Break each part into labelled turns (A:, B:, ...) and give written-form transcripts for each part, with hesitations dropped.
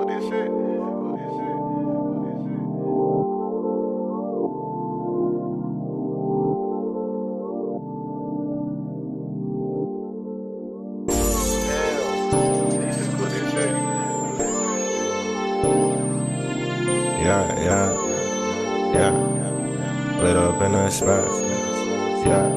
A: Yeah, lit up in the spot. Yeah.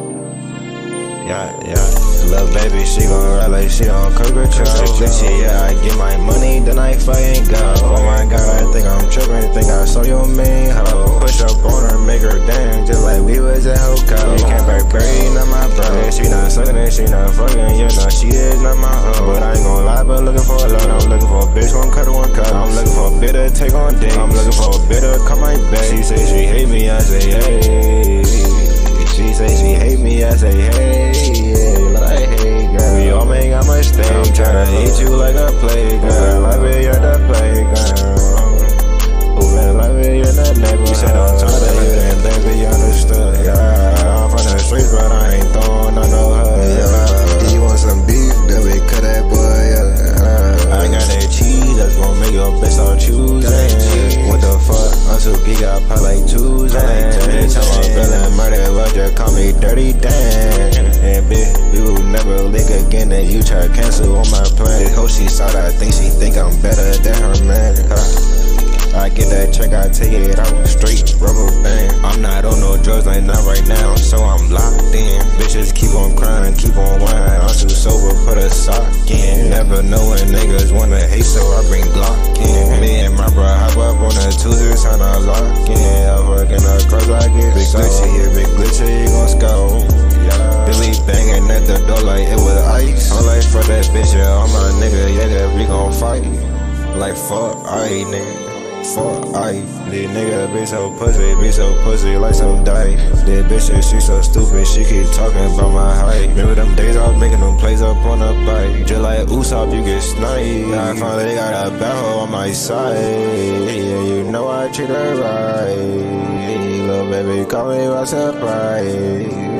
A: Little baby, she gon' ride like she on cook control. Yeah, I get my money, then I fucking go. Oh my god, I think I'm trippin', think I saw your main hoe. Push up on her, make her dance, just like we was at Hoko. You can't break brain, not my bro. Yeah, she not suckin' and she not fucking, you know she is not my hoe. But I ain't gon' lie, but looking for a load. I'm looking for a bitch, one cut. I'm looking for a bit of take on dick. I'm looking for a bit of come my back. She say she hate me, I say hey. She say she hate me, I say hey. Like hey girl, we all make a mistake. I'm tryna eat you like a playground. Like we you're the playground. Moving like we in the neighborhood. You said I'm tired of you, and baby you understood. Yeah, I'm from the streets, but I ain't throwing on no hood.
B: Yeah, you want some beef? Then we cut that boy up.
A: I got that cheese that's gon' make your bitch start choosing. What the fuck? I'm so geek, I pop like Tuesday. Bitch, I'm a villain, murder, Roger, call me Dirty Dan. And bitch, we will never link again, and you try to cancel on my plan. Hope she saw that, I think I'm better than her man. I get that check, I take it out straight rubber band. I'm not on no drugs, like not right now, so I'm locked in. Bitches keep on crying, keep on whining. I'm too sober, put a sock in. Never know when niggas wanna hate, so I bring Glock in. Me and my bro hop up on the Tuesdays, time I lock in. I'm working across like it's big glitchy, yeah, big glitchy, you gon' scout. Billy banging at the door like it was ice. I'm like, fuck that bitch, yeah, all my nigga, yeah, we gon' fight. Like, fuck, I nigga. Fuck, this nigga be so pussy like some dice. This bitch, she so stupid, she keep talking about my height. Remember them days I was making them plays up on the bike. Just like Usopp, you get sniped. I finally got a battle on my side. Yeah, you know I treat her right. Little baby, call me by surprise.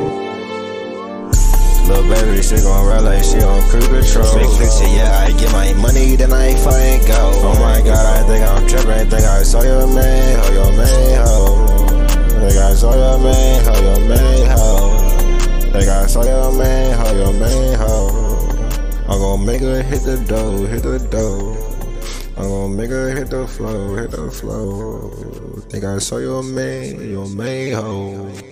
A: Little baby, she gon' ride like she on cruise control. Big picture, yeah, I get my money, then I fucking go. Oh my god, I think I'm trippin', think I saw your man, ho, your man, ho. Think I saw your man, ho, your man, ho. Think I saw your man, ho, your man, ho. I'm gon' make her hit the dough. I'm gon' make her hit the flow. Think I saw your man, ho.